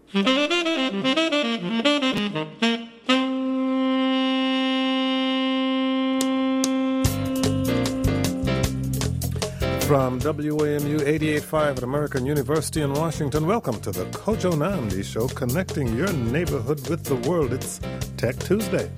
From WAMU 88.5 at American University in Washington, welcome to the Kojo Nnamdi Show, connecting your neighborhood with the world. It's Tech Tuesday.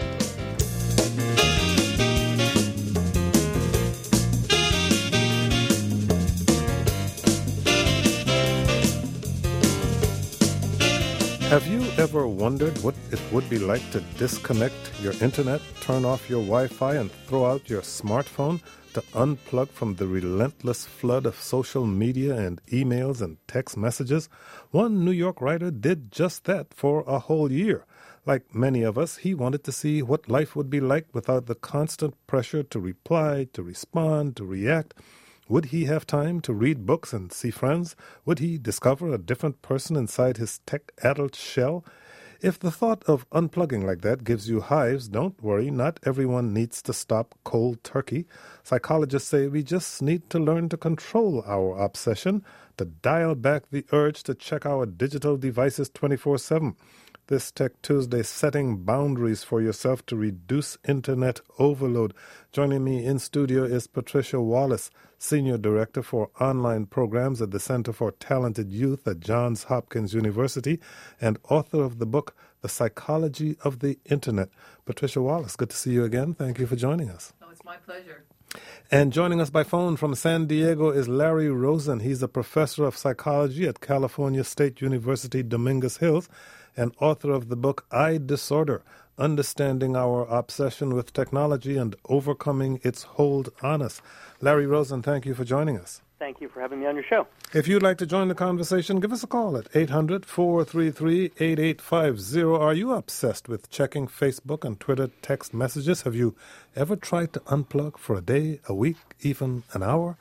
Have you ever wondered what it would be like to disconnect your internet, turn off your Wi-Fi, and throw out your smartphone to unplug from the relentless flood of social media and emails and text messages? One New York writer did just that for a whole year. Like many of us, he wanted to see what life would be like without the constant pressure to reply, to respond, to react. Would he have time to read books and see friends? Would he discover a different person inside his tech-addled shell? If the thought of unplugging like that gives you hives, don't worry. Not everyone needs to stop cold turkey. Psychologists say we just need to learn to control our obsession, to dial back the urge to check our digital devices 24/7. This Tech Tuesday, setting boundaries for yourself to reduce internet overload. Joining me in studio is Patricia Wallace, Senior Director for Online Programs at the Center for Talented Youth at Johns Hopkins University and author of the book, The Psychology of the Internet. Patricia Wallace, good to see you again. Thank you for joining us. Oh, it's my pleasure. And joining us by phone from San Diego is Larry Rosen. He's a professor of psychology at California State University, Dominguez Hills, and author of the book iDisorder, Understanding Our Obsession with Technology and Overcoming Its Hold on Us. Larry Rosen, thank you for joining us. Thank you for having me on your show. If you'd like to join the conversation, give us a call at 800-433-8850. Are you obsessed with checking Facebook and Twitter text messages? Have you ever tried to unplug for a day, a week, even an hour?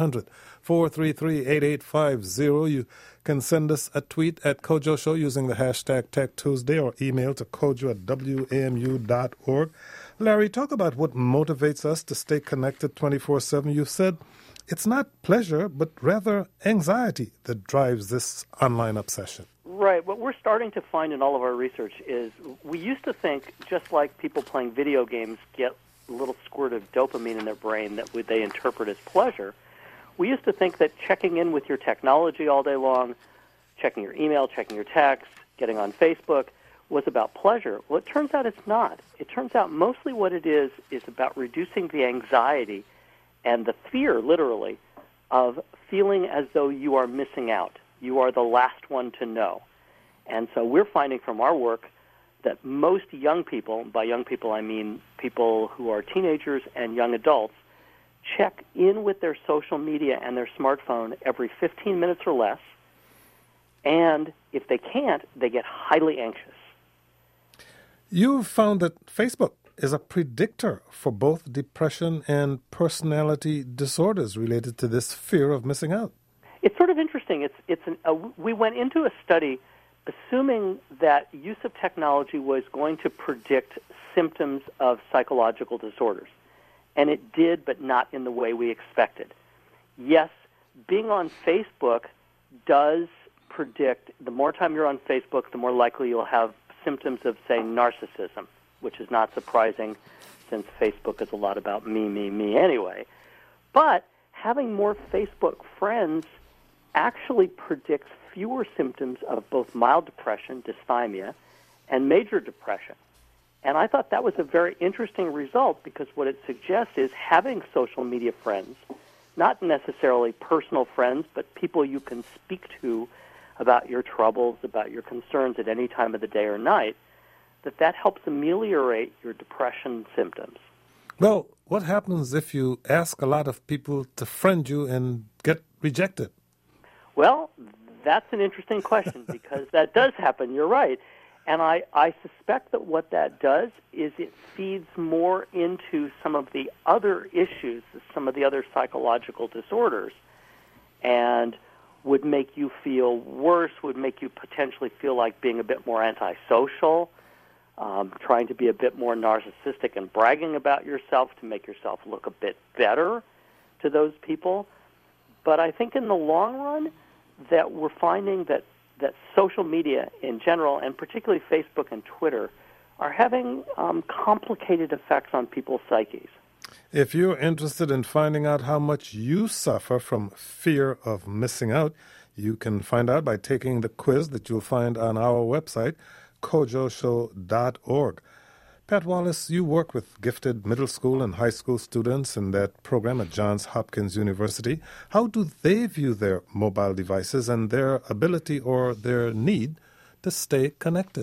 800-433-8850. You can send us a tweet at Kojo Show using the hashtag TechTuesday or email to kojo@wamu.org. Larry, talk about what motivates us to stay connected 24/7. You said it's not pleasure, but rather anxiety that drives this online obsession. Right. What we're starting to find in all of our research is we used to think just like people playing video games get a little squirt of dopamine in their brain that they interpret as pleasure. We used to think that checking in with your technology all day long, checking your email, checking your text, getting on Facebook was about pleasure. Well, it turns out it's not. It turns out mostly what it is about reducing the anxiety and the fear, literally, of feeling as though you are missing out. You are the last one to know. And so we're finding from our work that most young people, by young people I mean people who are teenagers and young adults, check in with their social media and their smartphone every 15 minutes or less. And if they can't, they get highly anxious. You've found that Facebook is a predictor for both depression and personality disorders related to this fear of missing out. It's sort of interesting. We went into a study assuming that use of technology was going to predict symptoms of psychological disorders. And it did, but not in the way we expected. Yes, being on Facebook does predict the more time you're on Facebook, the more likely you'll have symptoms of, say, narcissism, which is not surprising since Facebook is a lot about me anyway. But having more Facebook friends actually predicts fewer symptoms of both mild depression, dysthymia, and major depression. And I thought that was a very interesting result because what it suggests is having social media friends, not necessarily personal friends, but people you can speak to about your troubles, about your concerns at any time of the day or night, that helps ameliorate your depression symptoms. Well, what happens if you ask a lot of people to friend you and get rejected? Well, that's an interesting question because that does happen. You're right. And I suspect that what that does is it feeds more into some of the other issues, some of the other psychological disorders, and would make you feel worse, would make you potentially feel like being a bit more antisocial, trying to be a bit more narcissistic and bragging about yourself to make yourself look a bit better to those people. But I think in the long run that we're finding that that social media in general, and particularly Facebook and Twitter, are having complicated effects on people's psyches. If you're interested in finding out how much you suffer from fear of missing out, you can find out by taking the quiz that you'll find on our website, kojoshow.org. Pat Wallace, you work with gifted middle school and high school students in that program at Johns Hopkins University. How do they view their mobile devices and their ability or their need to stay connected?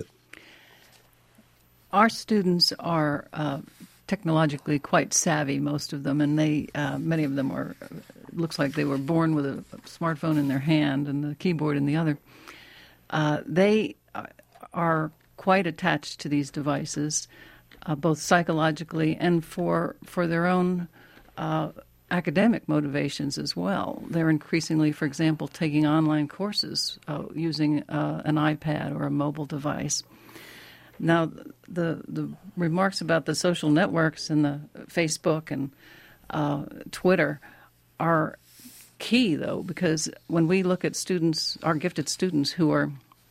Our students are technologically quite savvy, most of them, and they many of them are. Looks like they were born with a smartphone in their hand and the keyboard in the other. They are quite attached to these devices, both psychologically and for their own academic motivations as well. They're increasingly, for example, taking online courses using an iPad or a mobile device. Now, the remarks about the social networks and the Facebook and Twitter are key, though, because when we look at students, our gifted students who are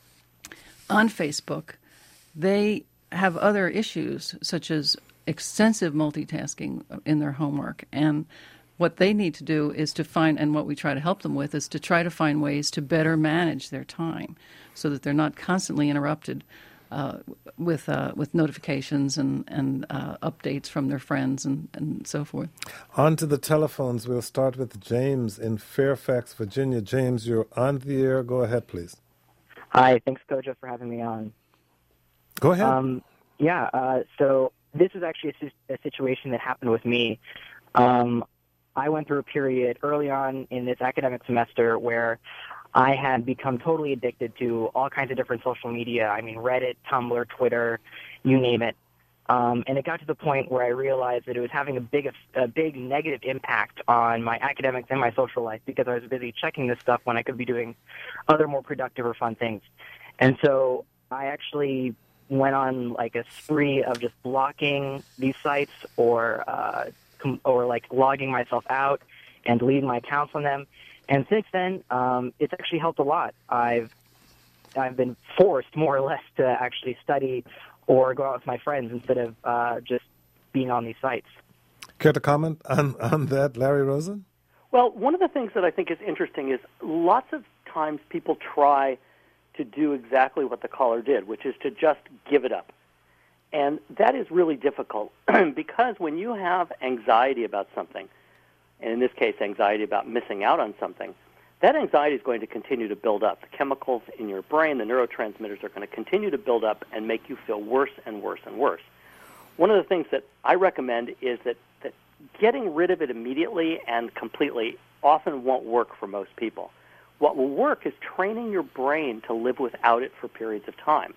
on Facebook, they have other issues, such as extensive multitasking in their homework. And what they need to do is to find, and what we try to help them with, is to try to find ways to better manage their time so that they're not constantly interrupted with notifications and updates from their friends and so forth. On to the telephones. We'll start with James in Fairfax, Virginia. James, you're on the air. Go ahead, please. Hi, thanks, Koja, for having me on. Go ahead. So this is actually a situation that happened with me. I went through a period early on in this academic semester where I had become totally addicted to all kinds of different social media. I mean, Reddit, Tumblr, Twitter, you name it. And it got to the point where I realized that it was having a big negative impact on my academics and my social life because I was busy checking this stuff when I could be doing other more productive or fun things. And so I actually went on like a spree of just blocking these sites or like logging myself out and deleting my accounts on them. And since then, it's actually helped a lot. I've been forced, more or less, to actually study or go out with my friends instead of just being on these sites. Care to comment on that, Larry Rosen? Well, one of the things that I think is interesting is lots of times people try to do exactly what the caller did, which is to just give it up. And that is really difficult because when you have anxiety about something, and in this case, anxiety about missing out on something, that anxiety is going to continue to build up. The chemicals in your brain, the neurotransmitters, are going to continue to build up and make you feel worse and worse and worse. One of the things that I recommend is that getting rid of it immediately and completely often won't work for most people. What will work is training your brain to live without it for periods of time.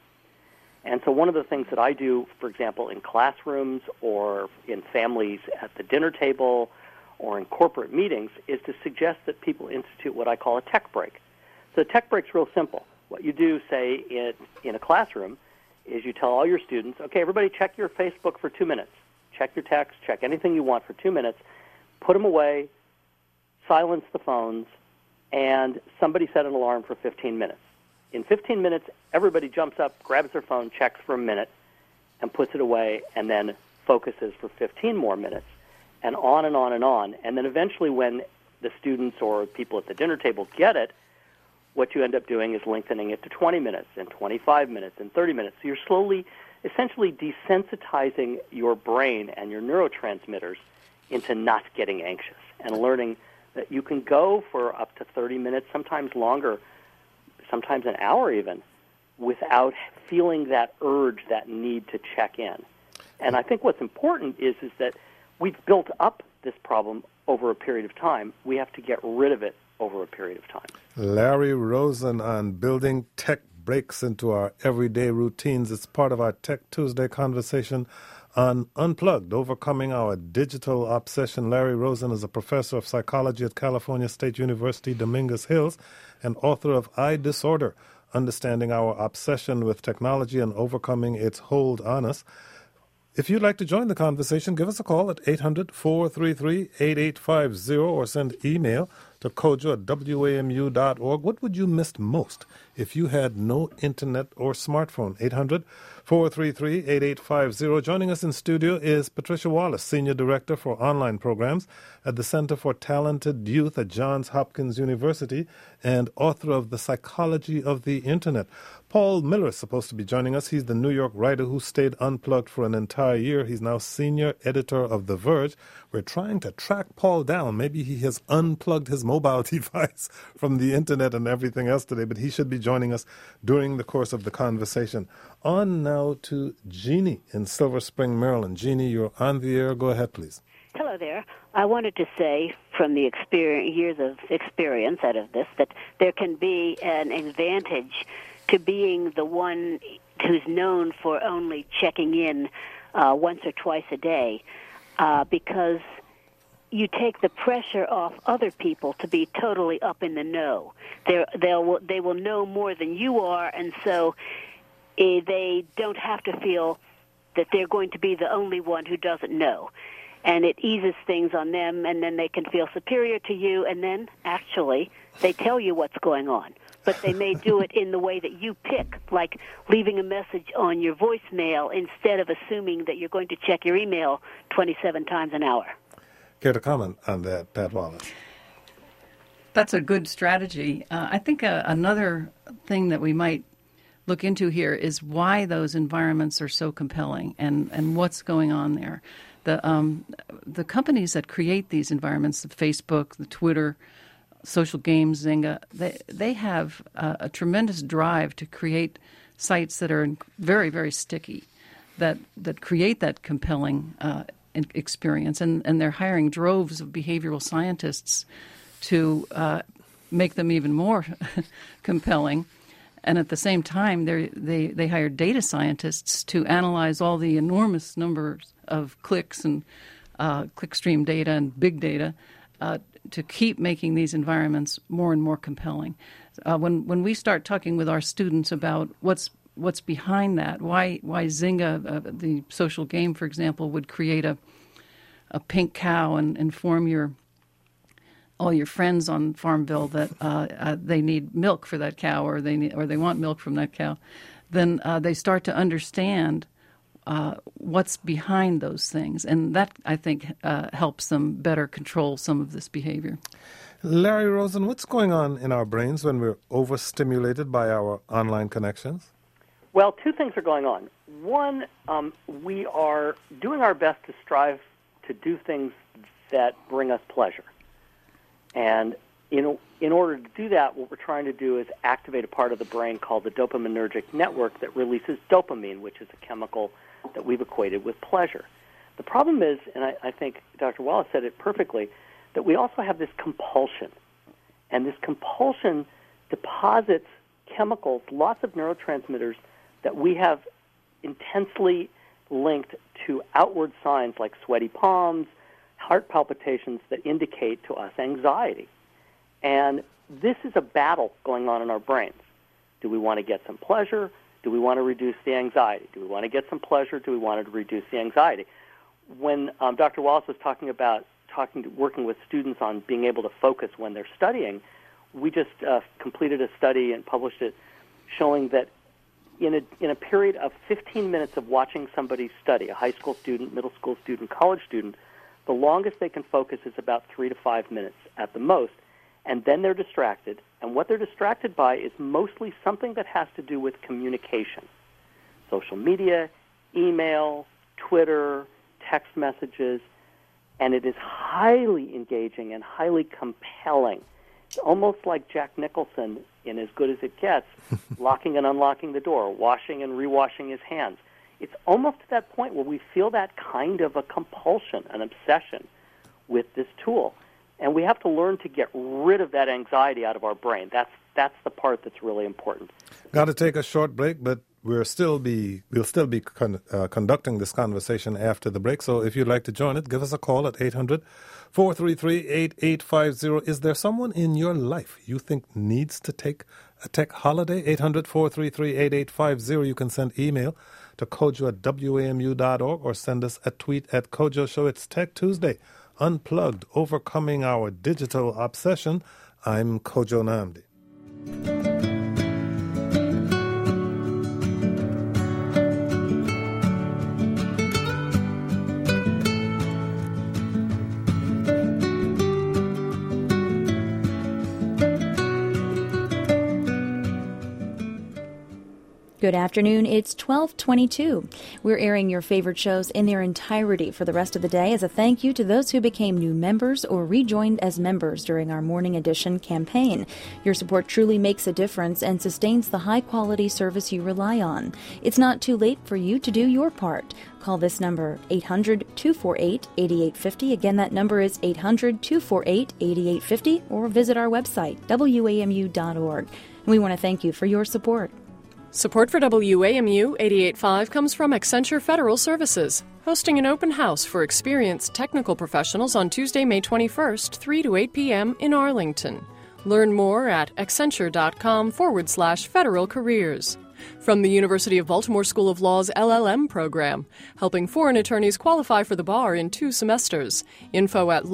And so one of the things that I do, for example, in classrooms or in families at the dinner table or in corporate meetings, is to suggest that people institute what I call a tech break. So the tech break's real simple. What you do, say, in a classroom is you tell all your students, okay, everybody check your Facebook for 2 minutes. Check your text, check anything you want for 2 minutes, put them away, silence the phones, and somebody set an alarm for 15 minutes. In 15 minutes, everybody jumps up, grabs their phone, checks for a minute, and puts it away, and then focuses for 15 more minutes, and on and on and on. And then eventually when the students or people at the dinner table get it, what you end up doing is lengthening it to 20 minutes and 25 minutes and 30 minutes. So you're slowly, essentially desensitizing your brain and your neurotransmitters into not getting anxious and learning that you can go for up to 30 minutes, sometimes longer, sometimes an hour even, without feeling that urge, that need to check in. And I think what's important is that we've built up this problem over a period of time. We have to get rid of it over a period of time. Larry Rosen on building tech breaks into our everyday routines. It's part of our Tech Tuesday conversation on Unplugged, Overcoming Our Digital Obsession. Larry Rosen is a professor of psychology at California State University, Dominguez Hills, and author of I Disorder, Understanding Our Obsession with Technology and Overcoming Its Hold on Us. If you'd like to join the conversation, give us a call at 800-433-8850 or send email to Kojo at WAMU.org. What would you miss most if you had no internet or smartphone? 800-433-8850. Joining us in studio is Patricia Wallace, Senior Director for Online Programs at the Center for Talented Youth at Johns Hopkins University and author of The Psychology of the Internet. Paul Miller is supposed to be joining us. He's the New York writer who stayed unplugged for an entire year. He's now senior editor of The Verge. We're trying to track Paul down. Maybe he has unplugged his mobile device from the internet and everything else today, but he should be joining us during the course of the conversation. On now to Jeannie in Silver Spring, Maryland. Jeannie, you're on the air. Go ahead, please. Hello there. I wanted to say, from the years of experience out of this, that there can be an advantage to being the one who's known for only checking in once or twice a day, because you take the pressure off other people to be totally up in the know. They will know more than you are, and so they don't have to feel that they're going to be the only one who doesn't know. And it eases things on them, and then they can feel superior to you, and then, actually, they tell you what's going on. But they may do it in the way that you pick, like leaving a message on your voicemail instead of assuming that you're going to check your email 27 times an hour. Care to comment on that, Pat Wallace? That's a good strategy. I think another thing that we might look into here is why those environments are so compelling and what's going on there. The companies that create these environments, the Facebook, the Twitter, social games, Zynga, they have a tremendous drive to create sites that are very, very sticky, that create that compelling experience. And they're hiring droves of behavioral scientists to make them even more compelling. And at the same time, they hire data scientists to analyze all the enormous numbers of clicks and clickstream data and big data to keep making these environments more and more compelling. When we start talking with our students about what's behind that, why Zynga, the social game, for example, would create a pink cow and inform all your friends on Farmville that they need milk for that cow, or they want milk from that cow, then they start to understand what's behind those things, and that, I think, helps them better control some of this behavior. Larry Rosen, what's going on in our brains when we're overstimulated by our online connections? Well, two things are going on. One, we are doing our best to strive to do things that bring us pleasure. And in order to do that, what we're trying to do is activate a part of the brain called the dopaminergic network that releases dopamine, which is a chemical that we've equated with pleasure. The problem is, and I think Dr. Wallace said it perfectly, that we also have this compulsion. And this compulsion deposits chemicals, lots of neurotransmitters, that we have intensely linked to outward signs like sweaty palms, heart palpitations that indicate to us anxiety. And this is a battle going on in our brains. Do we want to get some pleasure? Do we want to reduce the anxiety? Do we want to get some pleasure? Do we want to reduce the anxiety? When Dr. Wallace was working with students on being able to focus when they're studying, we just completed a study and published it showing that in a period of 15 minutes of watching somebody study, a high school student, middle school student, college student, the longest they can focus is about 3 to 5 minutes at the most, and then they're distracted. And what they're distracted by is mostly something that has to do with communication. Social media, email, Twitter, text messages, and it is highly engaging and highly compelling. It's almost like Jack Nicholson in As Good as It Gets, locking and unlocking the door, washing and rewashing his hands. It's almost to that point where we feel that kind of a compulsion, an obsession with this tool. And we have to learn to get rid of that anxiety out of our brain. That's the part that's really important. Got to take a short break, but we'll still be conducting this conversation after the break. So if you'd like to join it, give us a call at 800-433-8850. Is there someone in your life you think needs to take a tech holiday? 800-433-8850. You can send email to kojo at wamu.org or send us a tweet at Kojo Show. It's Tech Tuesday Unplugged, Overcoming Our Digital Obsession. I'm Kojo Nnamdi. Good afternoon. It's 12:22. We're airing your favorite shows in their entirety for the rest of the day as a thank you to those who became new members or rejoined as members during our Morning Edition campaign. Your support truly makes a difference and sustains the high-quality service you rely on. It's not too late for you to do your part. Call this number, 800-248-8850. Again, that number is 800-248-8850, or visit our website, wamu.org. And we want to thank you for your support. Support for WAMU 88.5 comes from Accenture Federal Services, hosting an open house for experienced technical professionals on Tuesday, May 21st, 3 to 8 p.m. in Arlington. Learn more at accenture.com/federal careers. From the University of Baltimore School of Law's LLM program, helping foreign attorneys qualify for the bar in 2 semesters. Info at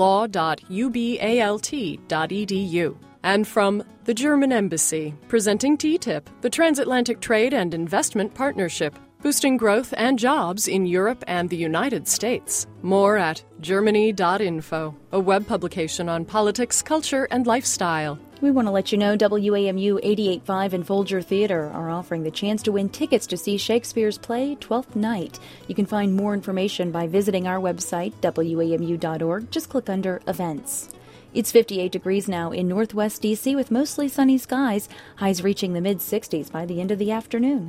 law.ubalt.edu. And from the German Embassy, presenting TTIP, the Transatlantic Trade and Investment Partnership, boosting growth and jobs in Europe and the United States. More at germany.info, a web publication on politics, culture, and lifestyle. We want to let you know WAMU 88.5 and Folger Theater are offering the chance to win tickets to see Shakespeare's play, Twelfth Night. You can find more information by visiting our website, wamu.org. Just click under Events. It's 58 degrees now in northwest D.C. with mostly sunny skies, highs reaching the mid-60s by the end of the afternoon.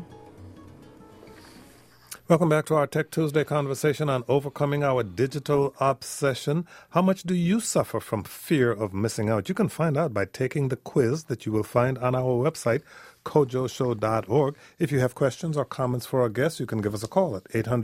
Welcome back to our Tech Tuesday conversation on overcoming our digital obsession. How much do you suffer from fear of missing out? You can find out by taking the quiz that you will find on our website, kojoshow.org. If you have questions or comments for our guests, you can give us a call at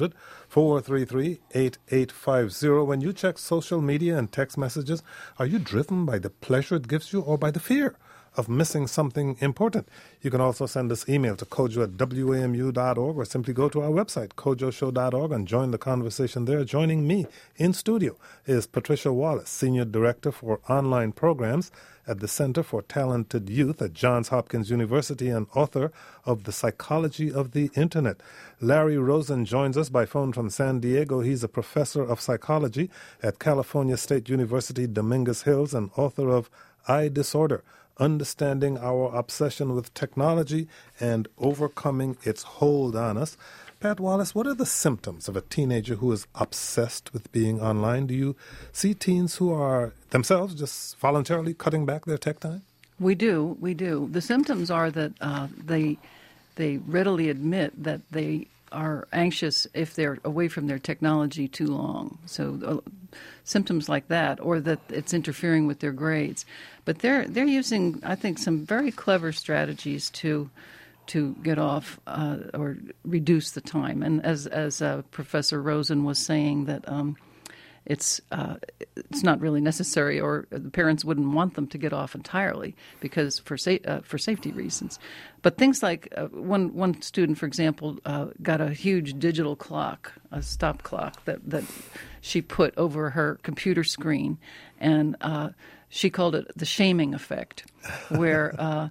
800-433-8850. When you check social media and text messages, are you driven by the pleasure it gives you or by the fear of missing something important? You can also send us email to kojo@wamu.org or simply go to our website, kojoshow.org, and join the conversation there. Joining me in studio is Patricia Wallace, Senior Director for Online Programs at the Center for Talented Youth at Johns Hopkins University and author of The Psychology of the Internet. Larry Rosen joins us by phone from San Diego. He's a professor of psychology at California State University, Dominguez Hills, and author of I Disorder, Understanding Our Obsession with Technology and Overcoming Its Hold on Us. Pat Wallace, what are the symptoms of a teenager who is obsessed with being online? Do you see teens who are themselves just voluntarily cutting back their tech time? We do. The symptoms are that they readily admit that they are anxious if they're away from their technology too long. So symptoms like that, or that it's interfering with their grades. But they're using, I think, some very clever strategies to get off or reduce the time. And as Professor Rosen was saying, that it's not really necessary, or the parents wouldn't want them to get off entirely because for safety reasons. But things like one student, for example, got a huge digital clock, a stop clock that she put over her computer screen, and she called it the shaming effect, where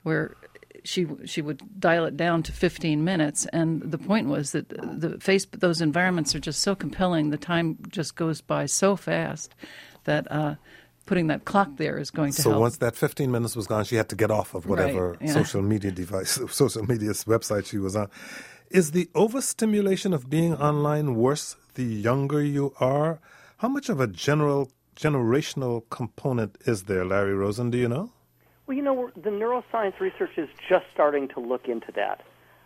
she would dial it down to 15 minutes, and the point was that those environments are just so compelling, the time just goes by so fast that putting that clock there is going to help. So once that 15 minutes was gone, she had to get off of whatever social media website she was on. Is the overstimulation of being online worse the younger you are? How much of a generational component is there, Larry Rosen? Do you know? Well, the neuroscience research is just starting to look into that.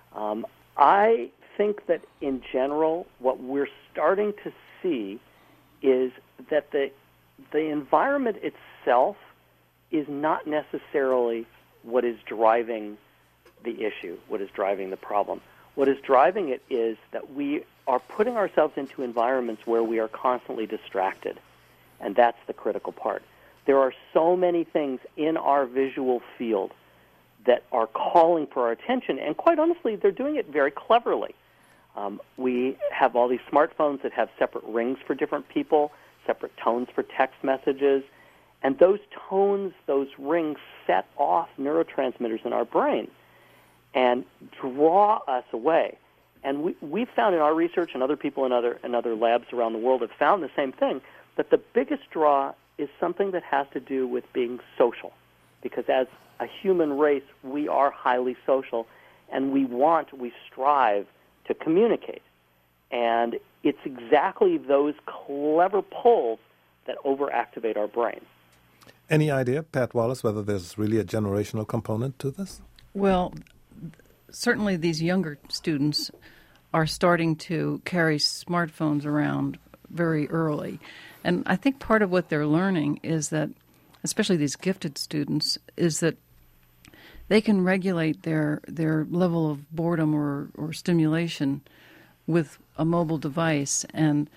I think that in general, what we're starting to see is that the environment itself is not necessarily what is driving the issue, what is driving the problem. What is driving it is that we are putting ourselves into environments where we are constantly distracted, and that's the critical part. There are so many things in our visual field that are calling for our attention, and quite honestly, they're doing it very cleverly. We have all these smartphones that have separate rings for different people, separate tones for text messages. And those tones, those rings, set off neurotransmitters in our brain and draw us away. And we found in our research, and other people in other labs around the world have found the same thing, that the biggest draw is something that has to do with being social. Because as a human race, we are highly social, and we strive to communicate. And it's exactly those clever pulls that overactivate our brains. Any idea, Pat Wallace, whether there's really a generational component to this? Well, certainly these younger students are starting to carry smartphones around very early. And I think part of what they're learning is that, especially these gifted students, is that they can regulate their level of boredom or stimulation with a mobile device and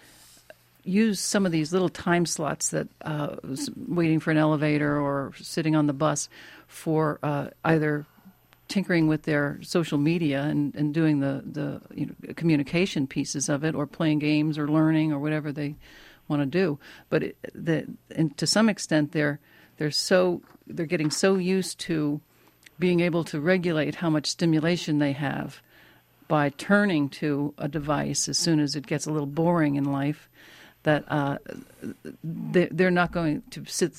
use some of these little time slots that waiting for an elevator or sitting on the bus for either tinkering with their social media and doing the communication pieces of it, or playing games or learning or whatever they want to do. But to some extent, they're getting so used to being able to regulate how much stimulation they have by turning to a device as soon as it gets a little boring in life, that they're not going to sit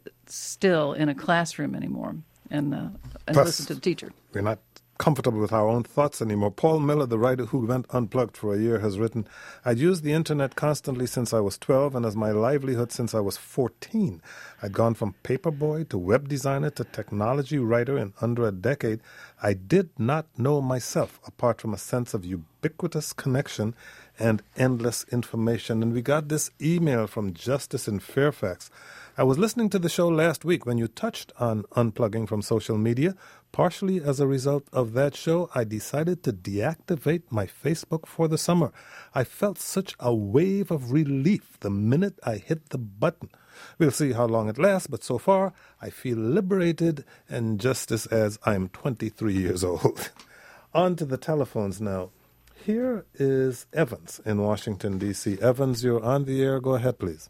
still in a classroom anymore and listen to the teacher. We're not comfortable with our own thoughts anymore. Paul Miller, the writer who went unplugged for a year, has written, "I'd used the internet constantly since I was 12 and as my livelihood since I was 14. I'd gone from paperboy to web designer to technology writer in under a decade. I did not know myself, apart from a sense of ubiquitous connection and endless information." And we got this email from Justice in Fairfax. "I was listening to the show last week when you touched on unplugging from social media. Partially as a result of that show, I decided to deactivate my Facebook for the summer. I felt such a wave of relief the minute I hit the button. We'll see how long it lasts, but so far I feel liberated, and just as I'm 23 years old." On to the telephones now. Here is Evans in Washington, D.C. Evans, you're on the air. Go ahead, please.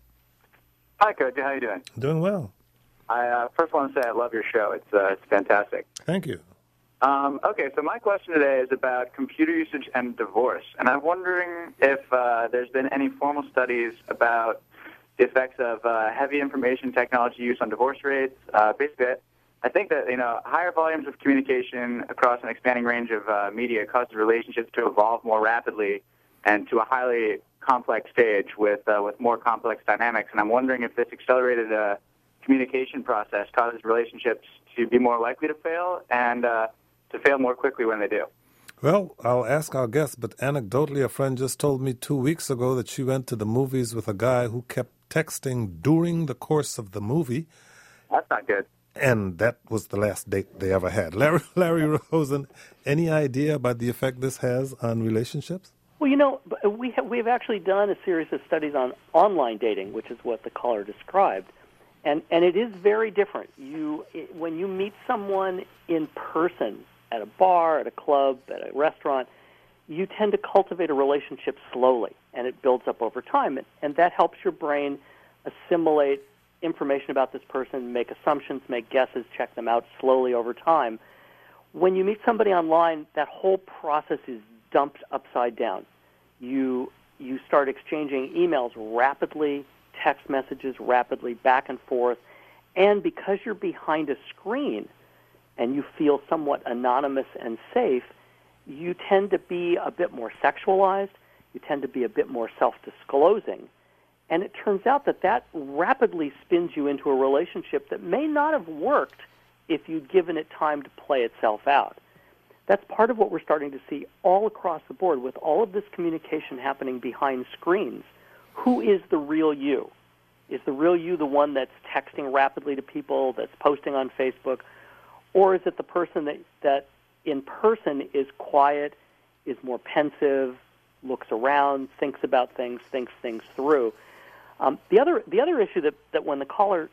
Hi, Coach. How are you doing? Doing well. I first want to say I love your show. It's fantastic. Thank you. Okay, so my question today is about computer usage and divorce. And I'm wondering if there's been any formal studies about the effects of heavy information technology use on divorce rates. Basically, I think that higher volumes of communication across an expanding range of media causes relationships to evolve more rapidly and to a highly complex stage with more complex dynamics. And I'm wondering if this accelerated communication process causes relationships to be more likely to fail and to fail more quickly when they do. Well, I'll ask our guest, but anecdotally, a friend just told me 2 weeks ago that she went to the movies with a guy who kept texting during the course of the movie. That's not good. And that was the last date they ever had. Larry Rosen, any idea about the effect this has on relationships? Well, we've actually done a series of studies on online dating, which is what the caller described, and it is very different. When you meet someone in person at a bar, at a club, at a restaurant, you tend to cultivate a relationship slowly, and it builds up over time, and that helps your brain assimilate information about this person, make assumptions, make guesses, check them out slowly over time. When you meet somebody online, that whole process is dumped upside down. You start exchanging emails rapidly, text messages rapidly, back and forth, and because you're behind a screen and you feel somewhat anonymous and safe, you tend to be a bit more sexualized, you tend to be a bit more self-disclosing, and it turns out that rapidly spins you into a relationship that may not have worked if you'd given it time to play itself out. That's part of what we're starting to see all across the board with all of this communication happening behind screens. Who is the real you? Is the real you the one that's texting rapidly to people, that's posting on Facebook, or is it the person that in person is quiet, is more pensive, looks around, thinks about things, thinks things through? The other issue that when the caller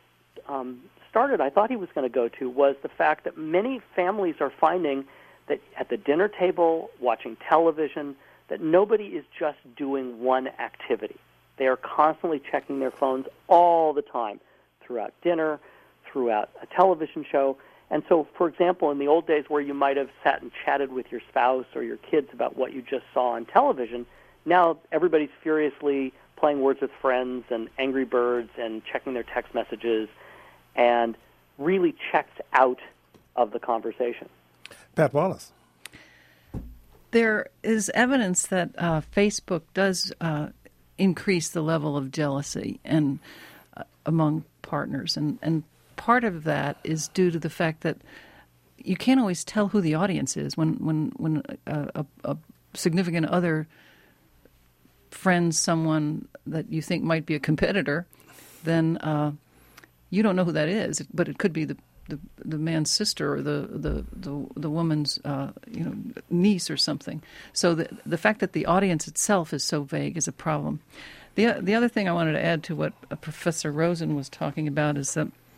started, I thought he was going to go to was the fact that many families are finding that at the dinner table, watching television, that nobody is just doing one activity. They are constantly checking their phones all the time, throughout dinner, throughout a television show. And so, for example, in the old days where you might have sat and chatted with your spouse or your kids about what you just saw on television, now everybody's furiously playing Words with Friends and Angry Birds and checking their text messages and really checks out of the conversation. Pat Wallace. There is evidence that Facebook does increase the level of jealousy and among partners, and part of that is due to the fact that you can't always tell who the audience is when a significant other friends someone that you think might be a competitor, then you don't know who that is. But it could be the man's sister or the woman's niece or something. So the fact that the audience itself is so vague is a problem. The other thing I wanted to add to what Professor Rosen was talking about is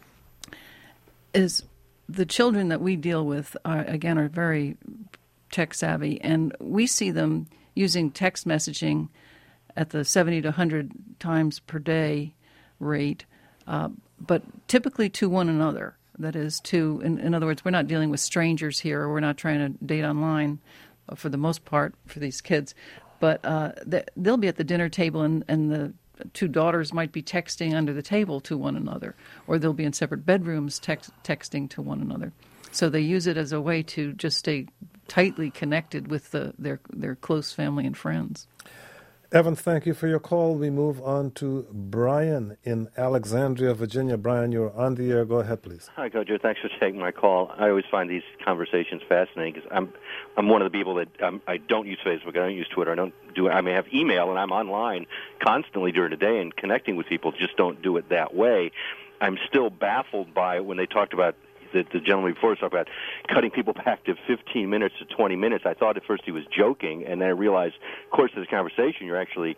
the children that we deal with are very tech savvy, and we see them using text messaging at the 70 to 100 times per day rate, but typically to one another. That is, in other words, we're not dealing with strangers here. We're not trying to date online for the most part for these kids. But they'll be at the dinner table, and the two daughters might be texting under the table to one another, or they'll be in separate bedrooms texting to one another. So they use it as a way to just stay tightly connected with their close family and friends. Evan, thank you for your call. We move on to Brian in Alexandria, Virginia. Brian, you're on the air. Go ahead, please. Hi, Roger. Thanks for taking my call. I always find these conversations fascinating because I'm one of the people that I don't use Facebook. I don't use Twitter. I may have email, and I'm online constantly during the day and connecting with people. Just don't do it that way. I'm still baffled by when they talked about the gentleman before talked about cutting people back to 15 minutes to 20 minutes. I thought at first he was joking, and then I realized, of course, of this conversation, you're actually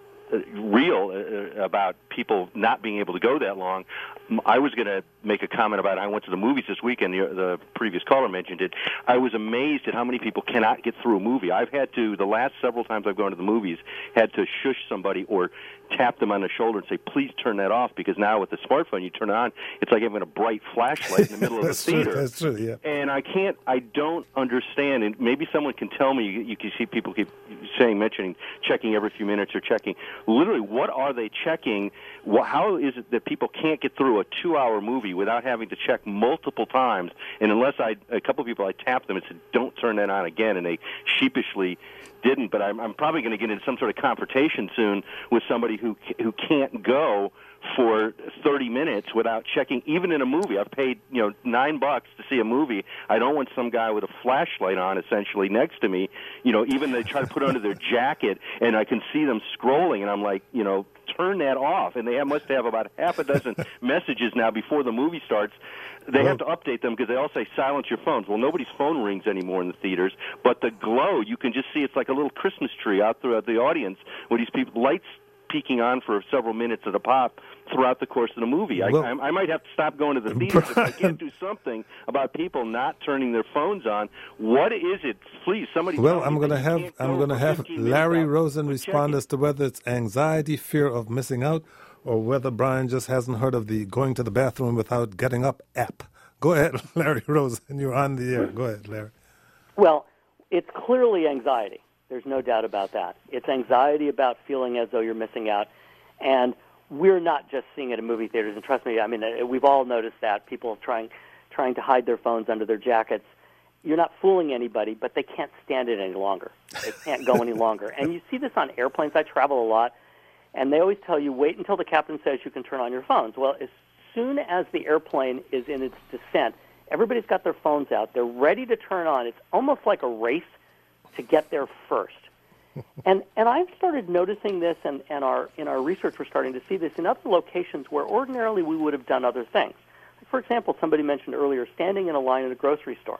real about people not being able to go that long. I was going to make a comment about I went to the movies this weekend. The previous caller mentioned it. I was amazed at how many people cannot get through a movie. I've had to, the last several times I've gone to the movies, had to shush somebody or tap them on the shoulder and say, please turn that off, because now with the smartphone, you turn it on, it's like having a bright flashlight in the middle of the theater. That's true, yeah. And I don't understand, and maybe someone can tell me, you can see people keep mentioning checking every few minutes or checking. Literally, what are they checking? How is it that people can't get through a 2-hour movie without having to check multiple times? And unless a couple of people, I tapped them and said, don't turn that on again, and they sheepishly didn't. But I'm probably going to get into some sort of confrontation soon with somebody who can't go for 30 minutes without checking, even in a movie. I've paid $9 to see a movie. I don't want some guy with a flashlight on essentially next to me. Even they try to put it under their jacket, and I can see them scrolling, and I'm like, turn that off. And they must have about half a dozen messages now before the movie starts. They have to update them because they all say silence your phones. Well, nobody's phone rings anymore in the theaters, but the glow, you can just see it's like a little Christmas tree out throughout the audience with these people, lights peeking on for several minutes at a pop throughout the course of the movie. I might have to stop going to the theaters if I can't do something about people not turning their phones on. What is it? Please, somebody. Well, I'm going to have Larry Rosen respond as to whether it's anxiety, fear of missing out, or whether Brian just hasn't heard of the going to the bathroom without getting up app. Go ahead, Larry Rosen. You're on the air. Go ahead, Larry. Well, it's clearly anxiety. There's no doubt about that. It's anxiety about feeling as though you're missing out. And we're not just seeing it in movie theaters. And trust me, I mean, we've all noticed that. People trying to hide their phones under their jackets. You're not fooling anybody, but they can't stand it any longer. They can't go any longer. And you see this on airplanes. I travel a lot. And they always tell you, wait until the captain says you can turn on your phones. Well, as soon as the airplane is in its descent, everybody's got their phones out. They're ready to turn on. It's almost like a race to get there first. And I've started noticing this, and in our research we're starting to see this in other locations where ordinarily we would have done other things. For example, somebody mentioned earlier standing in a line at a grocery store.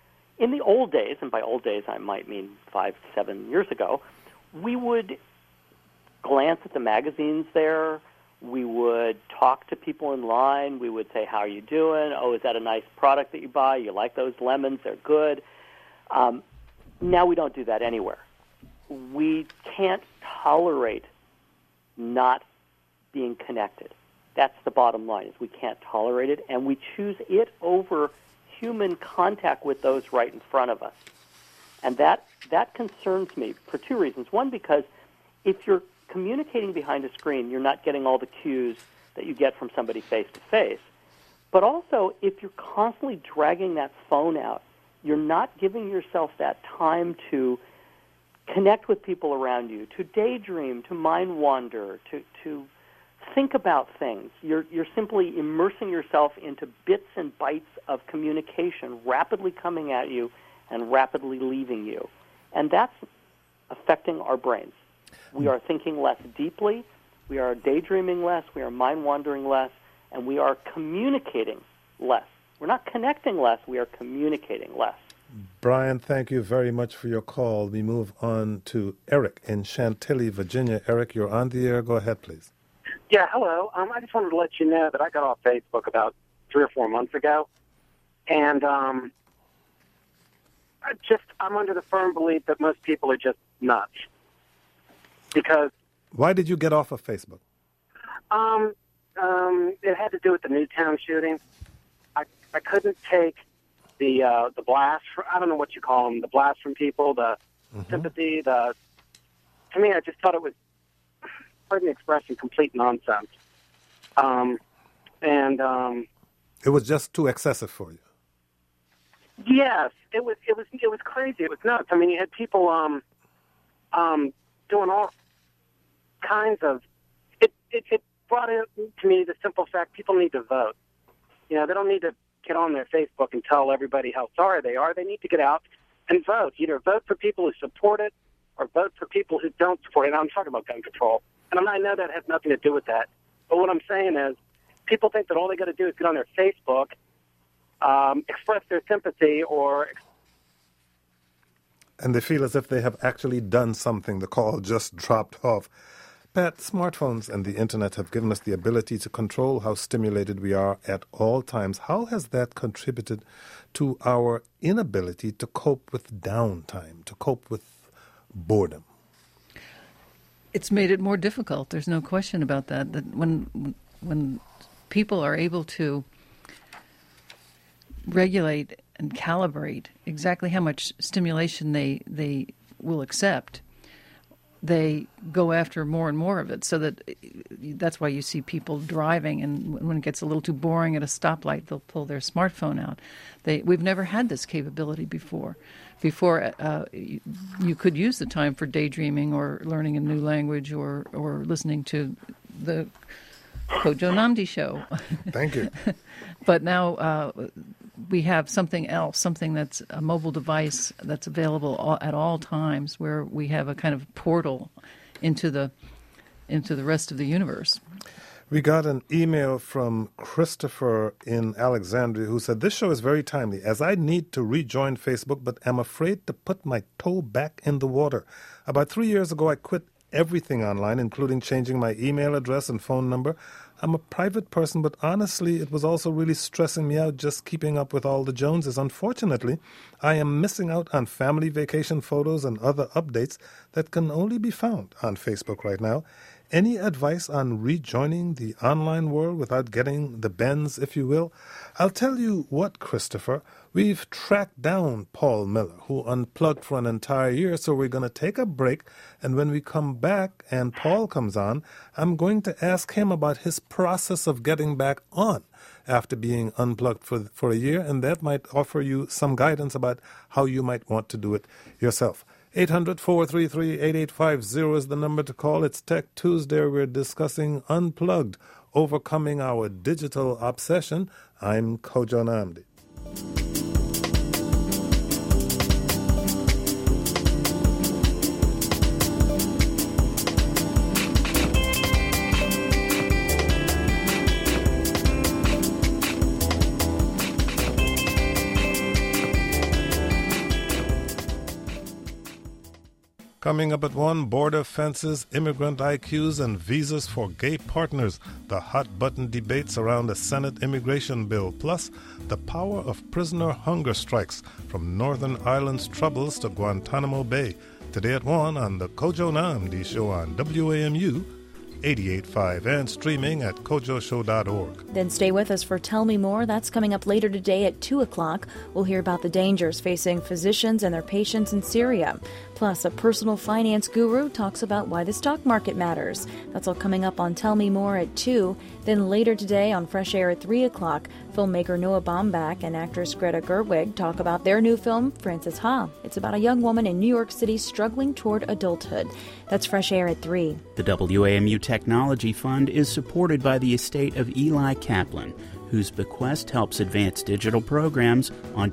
In the old days, and by old days I might mean 5 to 7 years ago, we would glance at the magazines there. We would talk to people in line. We would say, how are you doing? Oh, is that a nice product that you buy? You like those lemons? They're good. Now we don't do that anywhere. We can't tolerate not being connected. That's the bottom line, is we can't tolerate it, and we choose it over human contact with those right in front of us. And that concerns me for two reasons. One, because if you're communicating behind a screen, you're not getting all the cues that you get from somebody face-to-face. But also, if you're constantly dragging that phone out, you're not giving yourself that time to connect with people around you, to daydream, to mind wander, to think about things. You're simply immersing yourself into bits and bytes of communication rapidly coming at you and rapidly leaving you. And that's affecting our brains. We are thinking less deeply, we are daydreaming less, we are mind wandering less, and we are communicating less. We're not connecting less, we are communicating less. Brian, thank you very much for your call. We move on to Eric in Chantilly, Virginia. Eric, you're on the air. Go ahead, please. Yeah, hello. I just wanted to let you know that I got off Facebook about 3 or 4 months ago, and I'm under the firm belief that most people are just nuts. Because why did you get off of Facebook? It had to do with the Newtown shooting. I couldn't take the blast. I don't know what you call them. The blast from people, the sympathy. To me, I just thought it was, pardon the expression, complete nonsense. It was just too excessive for you. Yes, it was crazy. It was nuts. I mean, you had people doing all kinds of. It brought in to me the simple fact people need to vote. You know, they don't need to get on their Facebook and tell everybody how sorry they are. They need to get out and vote. Either vote for people who support it or vote for people who don't support it. And I'm talking about gun control. And I know that has nothing to do with that. But what I'm saying is people think that all they got to do is get on their Facebook, express their sympathy, and they feel as if they have actually done something. The call just dropped off. Pat, smartphones and the Internet have given us the ability to control how stimulated we are at all times. How has that contributed to our inability to cope with downtime, to cope with boredom? It's made it more difficult. There's no question about that. That when people are able to regulate and calibrate exactly how much stimulation they will accept, they go after more and more of it. So that's why you see people driving, and when it gets a little too boring at a stoplight, they'll pull their smartphone out. We've never had this capability before. Before, you could use the time for daydreaming or learning a new language or listening to the Kojo Nnamdi show. Thank you. But now we have something else, something that's a mobile device that's available at all times, where we have a kind of portal into the rest of the universe. We got an email from Christopher in Alexandria who said, "This show is very timely, as I need to rejoin Facebook, but am afraid to put my toe back in the water. About 3 years ago, I quit everything online, including changing my email address and phone number. I'm a private person, but honestly, it was also really stressing me out just keeping up with all the Joneses. Unfortunately, I am missing out on family vacation photos and other updates that can only be found on Facebook right now. Any advice on rejoining the online world without getting the bends, if you will?" I'll tell you what, Christopher, we've tracked down Paul Miller, who unplugged for an entire year, so we're going to take a break, and when we come back and Paul comes on, I'm going to ask him about his process of getting back on after being unplugged for a year, and that might offer you some guidance about how you might want to do it yourself. 800-433-8850 is the number to call. It's Tech Tuesday. We're discussing Unplugged, overcoming our digital obsession. I'm Kojo Nnamdi. Coming up at 1, border fences, immigrant IQs, and visas for gay partners. The hot-button debates around the Senate immigration bill. Plus, the power of prisoner hunger strikes from Northern Ireland's troubles to Guantanamo Bay. Today at 1 on the Kojo Nnamdi Show on WAMU, 88.5 and streaming at kojoshow.org. Then stay with us for Tell Me More. That's coming up later today at 2 o'clock. We'll hear about the dangers facing physicians and their patients in Syria. Plus, a personal finance guru talks about why the stock market matters. That's all coming up on Tell Me More at 2. Then later today on Fresh Air at 3 o'clock, filmmaker Noah Baumbach and actress Greta Gerwig talk about their new film, Frances Ha. It's about a young woman in New York City struggling toward adulthood. That's Fresh Air at 3. The WAMU Technology Fund is supported by the estate of Eli Kaplan, whose bequest helps advance digital programs on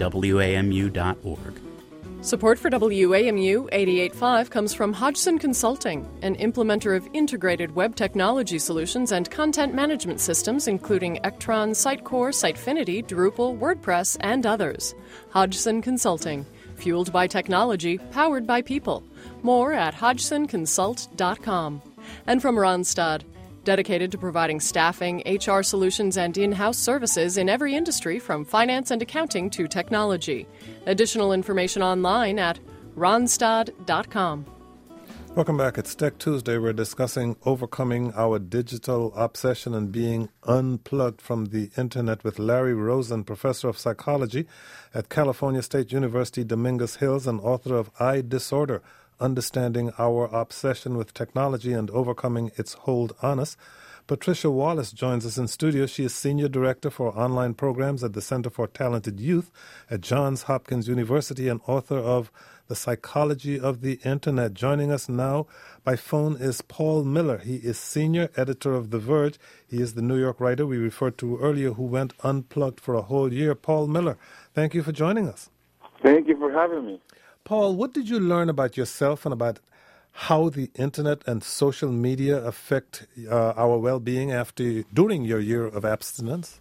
WAMU.org. Support for WAMU 88.5 comes from Hodgson Consulting, an implementer of integrated web technology solutions and content management systems, including Ectron, Sitecore, Sitefinity, Drupal, WordPress, and others. Hodgson Consulting, fueled by technology, powered by people. More at hodgsonconsult.com. And from Randstad, dedicated to providing staffing, HR solutions, and in-house services in every industry from finance and accounting to technology. Additional information online at randstad.com. Welcome back. It's Tech Tuesday. We're discussing overcoming our digital obsession and being unplugged from the internet with Larry Rosen, professor of psychology at California State University, Dominguez Hills, and author of I Disorder, Understanding Our Obsession with Technology and Overcoming Its Hold on Us. Patricia Wallace joins us in studio. She is Senior Director for Online Programs at the Center for Talented Youth at Johns Hopkins University and author of The Psychology of the Internet. Joining us now by phone is Paul Miller. He is Senior Editor of The Verge. He is the New York writer we referred to earlier who went unplugged for a whole year. Paul Miller, thank you for joining us. Thank you for having me. Paul, what did you learn about yourself and about how the internet and social media affect our well-being during your year of abstinence?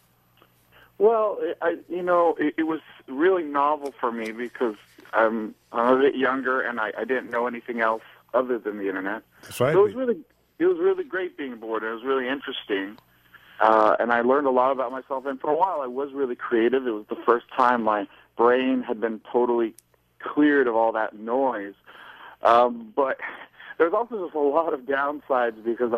Well, it was really novel for me because I'm a bit younger and I didn't know anything else other than the internet. That's right. So it was really great being bored. It was really interesting, and I learned a lot about myself. And for a while, I was really creative. It was the first time my brain had been totally cleared of all that noise. But there's also just a lot of downsides because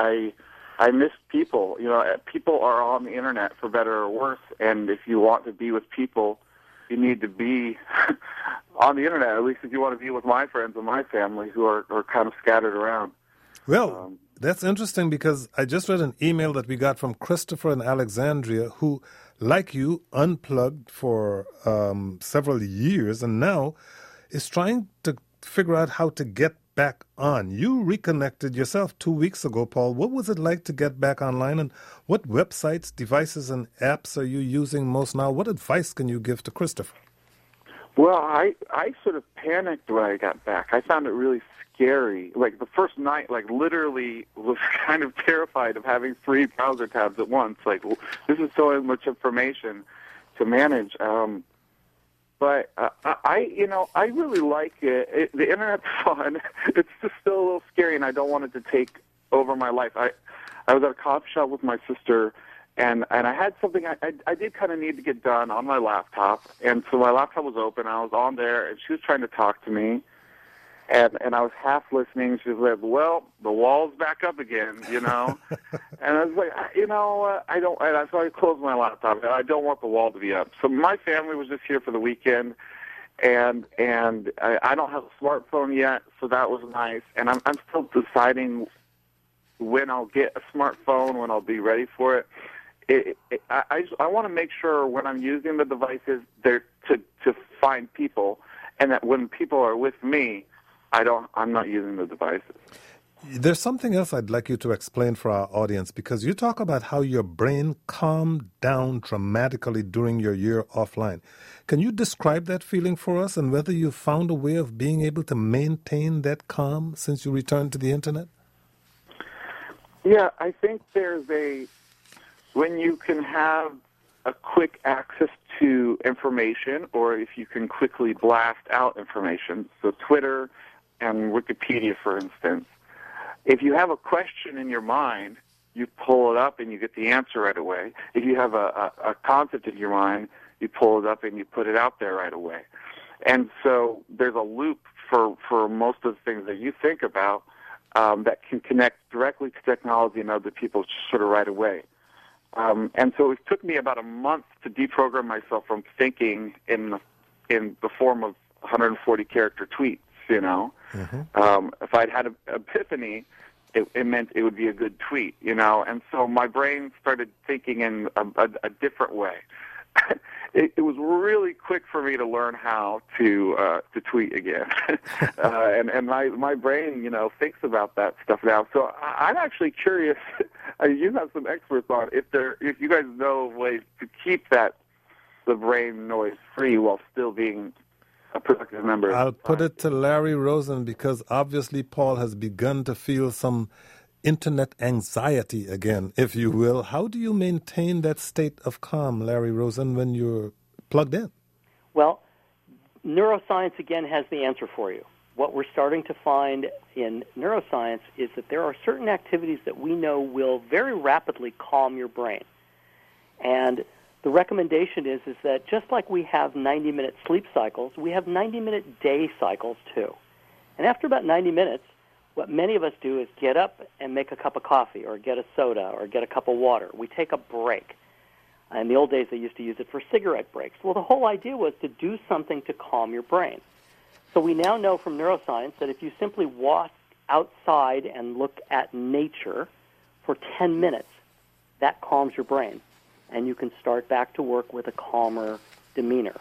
I miss people. You know, people are on the internet for better or worse, and if you want to be with people, you need to be on the internet, at least if you want to be with my friends and my family who are kind of scattered around. Well, that's interesting because I just read an email that we got from Christopher in Alexandria who, like you, unplugged for several years and now is trying to figure out how to get back on. You reconnected yourself 2 weeks ago, Paul. What was it like to get back online, and what websites, devices, and apps are you using most now? What advice can you give to Christopher? Well, I sort of panicked when I got back. I found it really scary. Like the first night, literally was kind of terrified of having 3 browser tabs at once. Like, this is so much information to manage. But I really like it. The internet's fun. It's just still a little scary, and I don't want it to take over my life. I was at a coffee shop with my sister, and I had something I did kind of need to get done on my laptop. And so my laptop was open. I was on there, and she was trying to talk to me. And I was half listening. She was like, well, the wall's back up again, you know. And I was like, I don't. And so I closed my laptop. I don't want the wall to be up. So my family was just here for the weekend, and I don't have a smartphone yet, so that was nice. And I'm still deciding when I'll get a smartphone, when I'll be ready for it. I want to make sure when I'm using the devices, they're to find people, and that when people are with me, I'm not using the devices. There's something else I'd like you to explain for our audience, because you talk about how your brain calmed down dramatically during your year offline. Can you describe that feeling for us and whether you found a way of being able to maintain that calm since you returned to the internet? Yeah, I think when you can have a quick access to information, or if you can quickly blast out information, so Twitter and Wikipedia, for instance, if you have a question in your mind, you pull it up and you get the answer right away. If you have a concept in your mind, you pull it up and you put it out there right away. And so there's a loop for most of the things that you think about. that can connect directly to technology and other people sort of right away. And so it took me about a month to deprogram myself from thinking in the form of 140-character tweets, you know. Mm-hmm. If I'd had an epiphany, it meant it would be a good tweet, you know. And so my brain started thinking in a different way. It was really quick for me to learn how to tweet again, and my brain, you know, thinks about that stuff now. So I'm actually curious. You have some experts on if you guys know ways to keep the brain noise free while still being a productive member. I'll put it to Larry Rosen, because obviously Paul has begun to feel some internet anxiety again, if you will. How do you maintain that state of calm, Larry Rosen, when you're plugged in? Well, neuroscience, again, has the answer for you. What we're starting to find in neuroscience is that there are certain activities that we know will very rapidly calm your brain. And the recommendation is that just like we have 90-minute sleep cycles, we have 90-minute day cycles too. And after about 90 minutes, what many of us do is get up and make a cup of coffee or get a soda or get a cup of water. We take a break. In the old days, they used to use it for cigarette breaks. Well, the whole idea was to do something to calm your brain. So we now know from neuroscience that if you simply walk outside and look at nature for 10 minutes, that calms your brain, and you can start back to work with a calmer demeanor.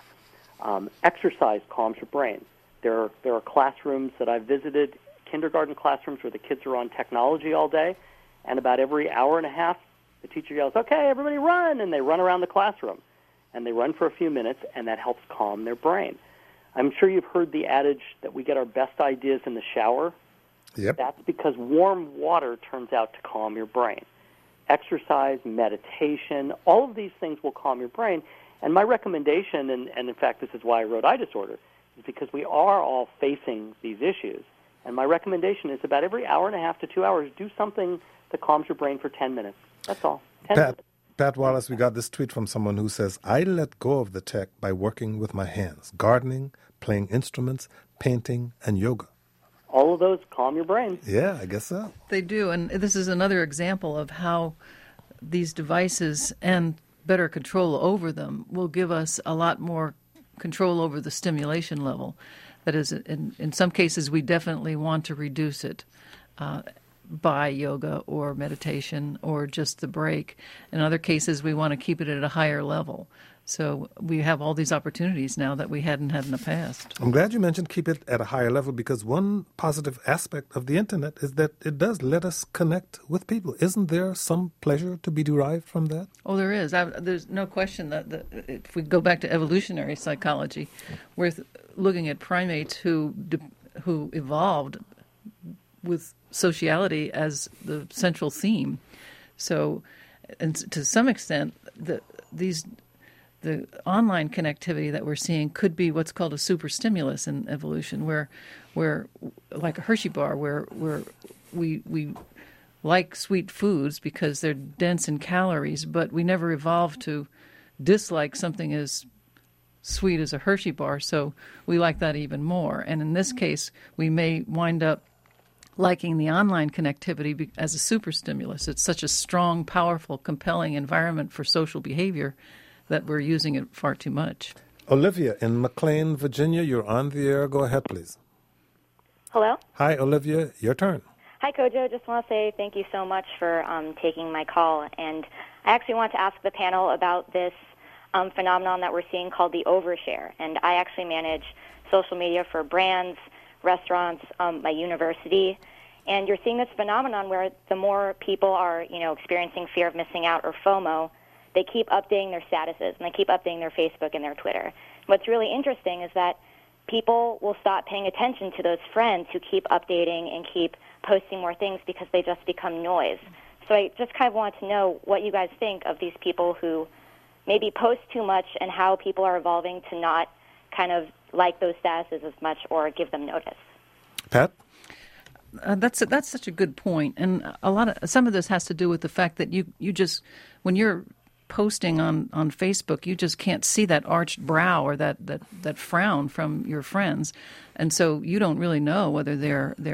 Exercise calms your brain. There are classrooms that I've visited, kindergarten classrooms where the kids are on technology all day, and about every hour and a half, the teacher yells, "Okay, everybody run," and they run around the classroom. And they run for a few minutes, and that helps calm their brain. I'm sure you've heard the adage that we get our best ideas in the shower. Yep. That's because warm water turns out to calm your brain. Exercise, meditation, all of these things will calm your brain. And my recommendation, and in fact this is why I wrote I Disorder, is because we are all facing these issues. And my recommendation is about every hour and a half to 2 hours, do something that calms your brain for 10 minutes. That's all. 10 minutes. Pat Wallace, we got this tweet from someone who says, I let go of the tech by working with my hands, gardening, playing instruments, painting, and yoga. All of those calm your brain. Yeah, I guess so. They do, and this is another example of how these devices and better control over them will give us a lot more control over the stimulation level. That is, in some cases, we definitely want to reduce it by yoga or meditation or just the break. In other cases, we want to keep it at a higher level. So we have all these opportunities now that we hadn't had in the past. I'm glad you mentioned keep it at a higher level, because one positive aspect of the internet is that it does let us connect with people. Isn't there some pleasure to be derived from that? Oh, there is. There's no question that if we go back to evolutionary psychology, we're looking at primates who evolved with sociality as the central theme. So, and to some extent, the online connectivity that we're seeing could be what's called a super stimulus in evolution, where like a Hershey bar, where we like sweet foods because they're dense in calories, but we never evolved to dislike something as sweet as a Hershey bar, so we like that even more. And in this case, we may wind up liking the online connectivity as a super stimulus. It's such a strong, powerful, compelling environment for social behavior that we're using it far too much. Olivia in McLean, Virginia, you're on the air. Go ahead, please. Hello? Hi, Olivia. Your turn. Hi, Kojo. Just want to say thank you so much for taking my call. And I actually want to ask the panel about this phenomenon that we're seeing called the overshare. And I actually manage social media for brands, restaurants, my university. And you're seeing this phenomenon where the more people are, experiencing fear of missing out or FOMO, they keep updating their statuses, and they keep updating their Facebook and their Twitter. What's really interesting is that people will stop paying attention to those friends who keep updating and keep posting more things because they just become noise. So I just kind of want to know what you guys think of these people who maybe post too much and how people are evolving to not kind of like those statuses as much or give them notice. Pat? That's such a good point. And some of this has to do with the fact that you just, when you're posting on Facebook, you just can't see that arched brow or that frown from your friends, and so you don't really know whether they're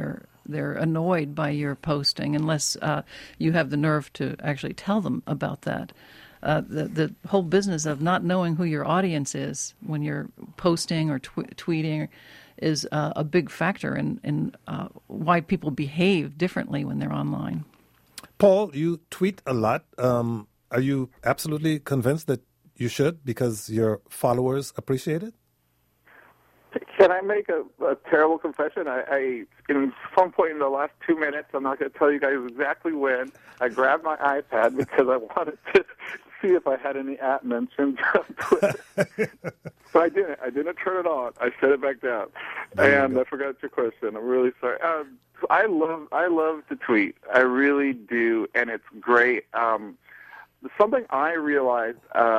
they're annoyed by your posting unless you have the nerve to actually tell them about that. The whole business of not knowing who your audience is when you're posting or tweeting is a big factor in why people behave differently when they're online. Paul, you tweet a lot. Are you absolutely convinced that you should because your followers appreciate it? Can I make a terrible confession? I in some point in the last 2 minutes, I'm not going to tell you guys exactly when, I grabbed my iPad because I wanted to see if I had any at mentions on Twitter. But I didn't. I didn't turn it on. I set it back down. And I forgot your question. I'm really sorry. I love to tweet. I really do, and it's great. Something I realized,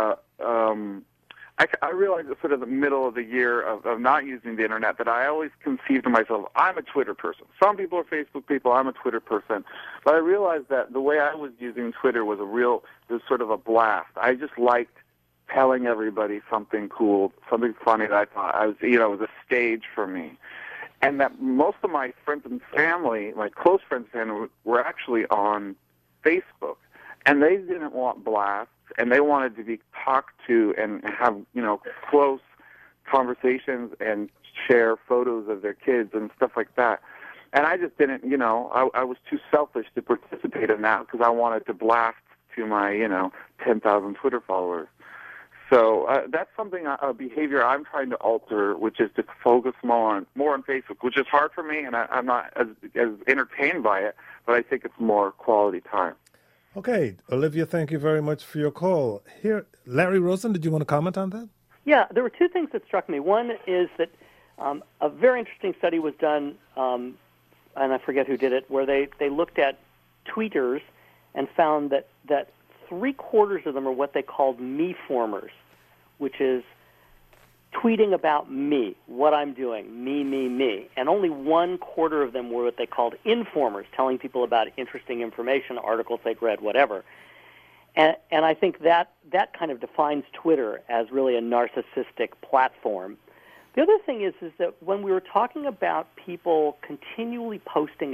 I realized at sort of the middle of the year of not using the internet that I always conceived of myself, I'm a Twitter person. Some people are Facebook people, I'm a Twitter person. But I realized that the way I was using Twitter was sort of a blast. I just liked telling everybody something cool, something funny that I thought it was a stage for me. And that most of my friends and family, my close friends and family, were actually on Facebook. And they didn't want blasts, and they wanted to be talked to and have, close conversations and share photos of their kids and stuff like that. And I just didn't, I was too selfish to participate in that because I wanted to blast to my, 10,000 Twitter followers. So that's something, a behavior I'm trying to alter, which is to focus more on Facebook, which is hard for me, and I'm not as entertained by it, but I think it's more quality time. Okay, Olivia, thank you very much for your call. Here, Larry Rosen, did you want to comment on that? Yeah, there were two things that struck me. One is that a very interesting study was done, and I forget who did it, where they looked at tweeters and found that 3/4 of them are what they called me-formers, which is tweeting about me, what I'm doing, me. And only 1/4 of them were what they called informers, telling people about interesting information, articles they'd read, whatever. And I think that kind of defines Twitter as really a narcissistic platform. The other thing is that when we were talking about people continually posting,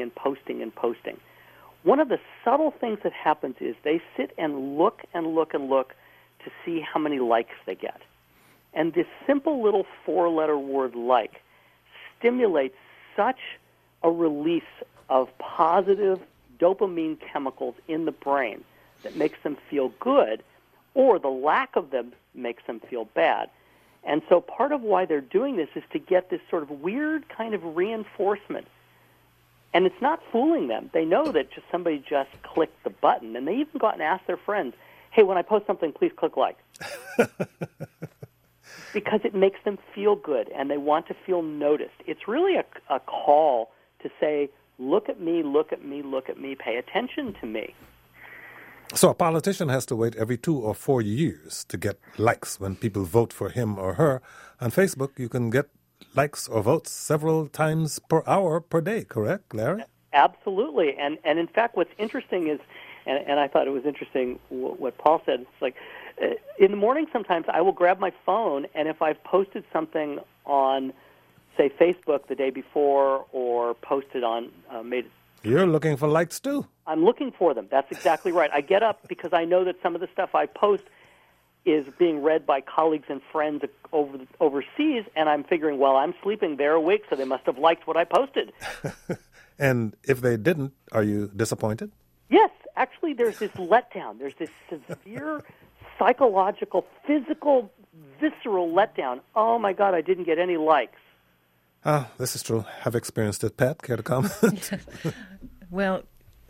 one of the subtle things that happens is they sit and look to see how many likes they get. And this simple little 4-letter word like stimulates such a release of positive dopamine chemicals in the brain that makes them feel good, or the lack of them makes them feel bad. And so part of why they're doing this is to get this sort of weird kind of reinforcement. And it's not fooling them. They know that somebody just clicked the button, and they even go out and ask their friends, hey, when I post something, please click like. Because it makes them feel good, and they want to feel noticed. It's really a call to say, look at me, pay attention to me. So a politician has to wait every 2 or 4 years to get likes when people vote for him or her. On Facebook, you can get likes or votes several times per hour per day, correct, Larry? Absolutely. And in fact, what's interesting is, and I thought it was interesting what Paul said, it's like, in the morning sometimes I will grab my phone, and if I've posted something on, say, Facebook the day before or posted on You're looking for likes too. I'm looking for them. That's exactly right. I get up because I know that some of the stuff I post is being read by colleagues and friends overseas, and I'm figuring, well, I'm sleeping, they're awake, so they must have liked what I posted. And if they didn't, are you disappointed? Yes. Actually, there's this letdown. There's this severe psychological, physical, visceral letdown. Oh, my God, I didn't get any likes. This is true. I've experienced it. Pat, care to comment? Well,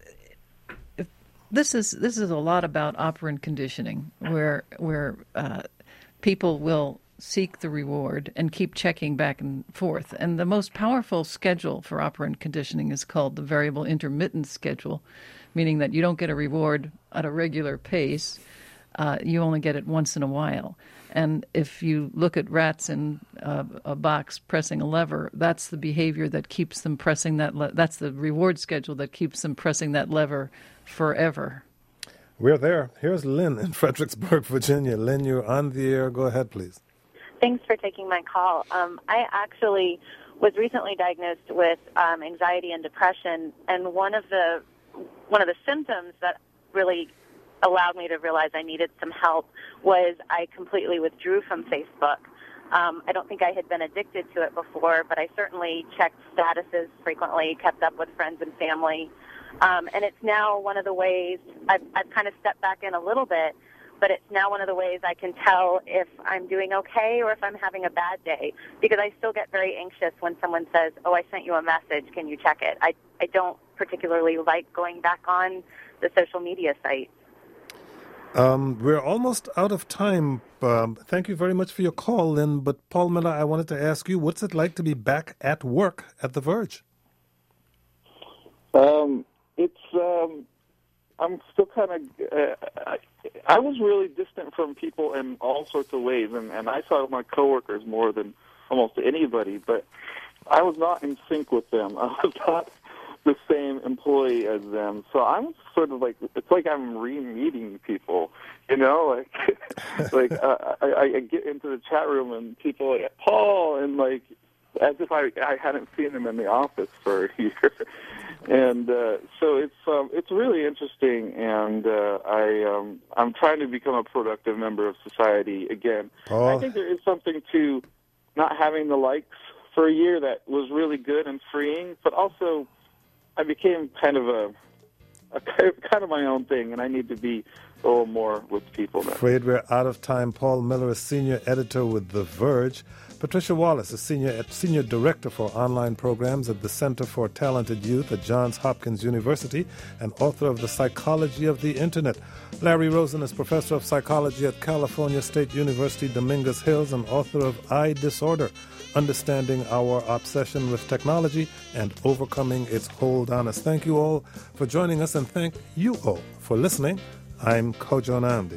this is a lot about operant conditioning, where people will seek the reward and keep checking back and forth. And the most powerful schedule for operant conditioning is called the variable intermittent schedule, meaning that you don't get a reward at a regular pace. You only get it once in a while. And if you look at rats in a box pressing a lever, that's the behavior that keeps them pressing that. That's the reward schedule that keeps them pressing that lever forever. We're there. Here's Lynn in Fredericksburg, Virginia. Lynn, you're on the air. Go ahead, please. Thanks for taking my call. I actually was recently diagnosed with anxiety and depression, and one of the symptoms that really allowed me to realize I needed some help was I completely withdrew from Facebook. I don't think I had been addicted to it before, but I certainly checked statuses frequently, kept up with friends and family. And it's now one of the ways I've kind of stepped back in a little bit, but it's now one of the ways I can tell if I'm doing okay or if I'm having a bad day, because I still get very anxious when someone says, oh, I sent you a message, can you check it? I don't particularly like going back on the social media site. We're almost out of time. Thank you very much for your call, Lynn. But Paul Miller, I wanted to ask you, what's it like to be back at work at The Verge? I'm still kind of, I was really distant from people in all sorts of ways, and I saw my coworkers more than almost anybody, but I was not in sync with them. I was not the same employee as them. So I'm sort of like, it's like I'm re-meeting people, you know, like I get into the chat room and people are like, Paul, and like, as if I hadn't seen him in the office for a year. And so it's really interesting, and I'm trying to become a productive member of society again. I think there is something to not having the likes for a year that was really good and freeing, but also I became kind of kind of my own thing, and I need to be a little more with people now. Afraid we're out of time. Paul Miller is senior editor with The Verge. Patricia Wallace is senior director for online programs at the Center for Talented Youth at Johns Hopkins University and author of The Psychology of the Internet. Larry Rosen is professor of psychology at California State University, Dominguez Hills, and author of I Disorder, Understanding Our Obsession with Technology and Overcoming Its Hold on Us. Thank you all for joining us, and thank you all for listening. I'm Kojo Nnamdi.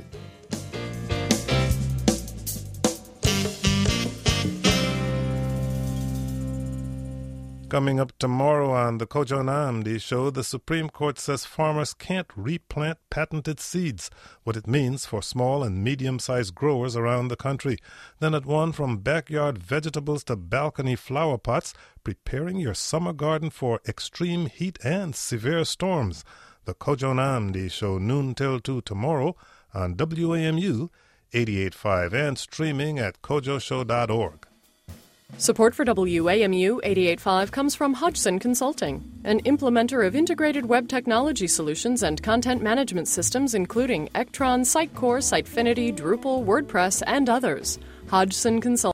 Coming up tomorrow on the Kojo Nnamdi Show, the Supreme Court says farmers can't replant patented seeds, what it means for small and medium-sized growers around the country. Then at 1, from backyard vegetables to balcony flower pots, preparing your summer garden for extreme heat and severe storms. The Kojo Nnamdi Show, noon till 2 tomorrow on WAMU 88.5 and streaming at kojoshow.org. Support for WAMU 88.5 comes from Hodgson Consulting, an implementer of integrated web technology solutions and content management systems including Ectron, Sitecore, Sitefinity, Drupal, WordPress, and others. Hodgson Consulting.